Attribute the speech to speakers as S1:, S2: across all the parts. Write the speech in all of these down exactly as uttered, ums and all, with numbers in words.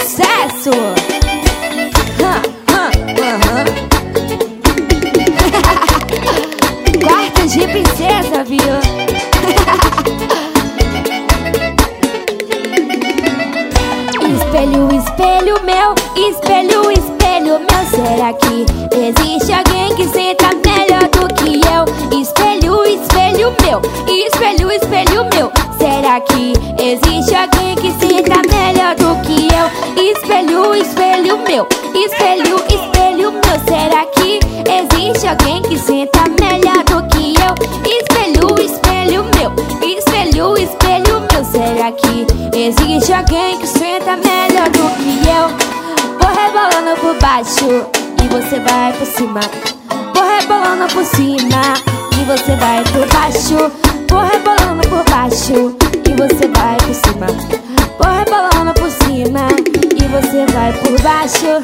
S1: Sucesso! Hã, hã, aham. Quarto de princesa, viu? Espelho, espelho meu, espelho, espelho meu, será que existe alguém que senta melhor do que eu? Espelho, espelho meu, espelho, espelho meu, será que existe alguém que senta melhor do que eu? Espelho, espelho meu, espelho, espelho meu, será que existe alguém que senta melhor do que eu? Espelho, espelho meu, espelho, espelho meu, será que existe alguém que senta melhor do que eu? Vou rebolando por baixo e você vai por cima. Vou rebolando por cima e você vai por baixo. Vou rebolando por baixo e você vai por cima. Vou rebolando por cima e você vai por baixo.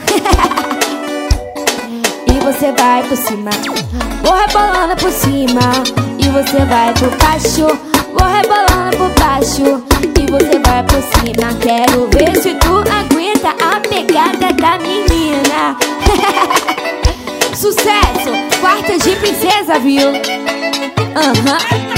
S1: E você vai por cima. Vou rebolando por cima e você vai por baixo. Vou rebolando por baixo e você vai por cima. Quero ver se tu aguenta a pegada da menina. Sucesso! Quarto de princesa, viu? Aham.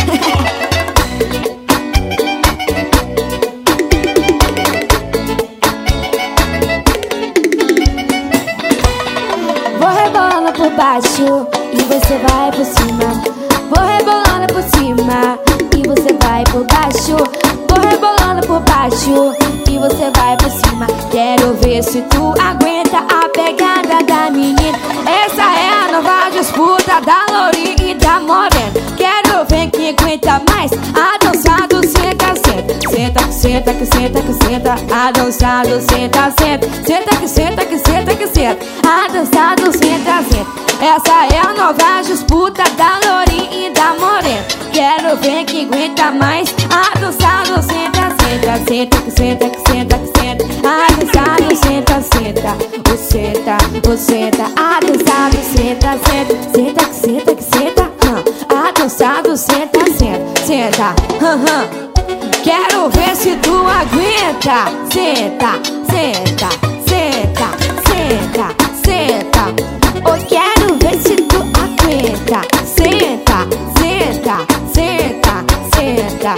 S1: Vou rebolando por baixo e você vai por cima. Vou rebolando por cima e você vai por baixo. Vou rebolando por baixo e você vai por cima. Quero ver se tu aguenta a pegada da menina. Essa é a nova disputa da lourinha e da morena. Quero ver quem aguenta mais a dança do senta, senta. Senta, que senta, que senta, que senta. A dança do senta, senta. Senta, que senta, que senta, que senta. A dança do senta, senta. Essa é a nova disputa da lourinha e da morena. Quero ver quem aguenta mais a dança do senta, senta. Senta, que senta, que senta, que senta. A dança do senta, senta. O senta, o senta. A dança do senta, senta. Senta, que senta, que senta. A dança do senta, senta. Senta, aham. Quero ver se tu aguenta. Senta, senta, senta, senta, senta. Eu quero ver se tu aguenta. Senta, senta, senta, senta.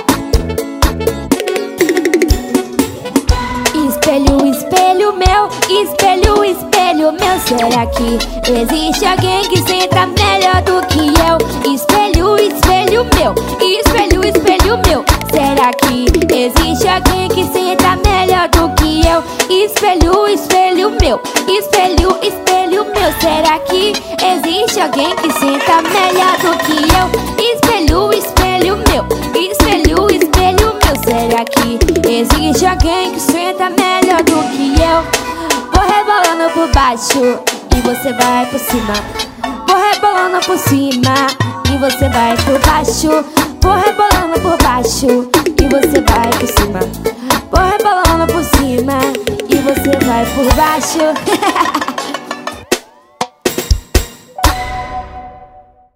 S1: Espelho, espelho meu, espelho, espelho meu, será que existe alguém que senta melhor do que eu? Espelho, espelho meu, espelho, espelho meu, será que existe alguém que senta melhor do que eu? Espelho, espelho meu, espelho, espelho meu, será que existe alguém que senta melhor do que eu? Espelho, espelho meu, espelho, espelho meu, será que existe alguém que senta melhor do que eu? Vou rebolando por baixo e você vai por cima. Vou rebolando por cima e você vai por baixo. Vou rebolando por baixo e você vai por cima. Vou rebolando por cima e você vai por baixo.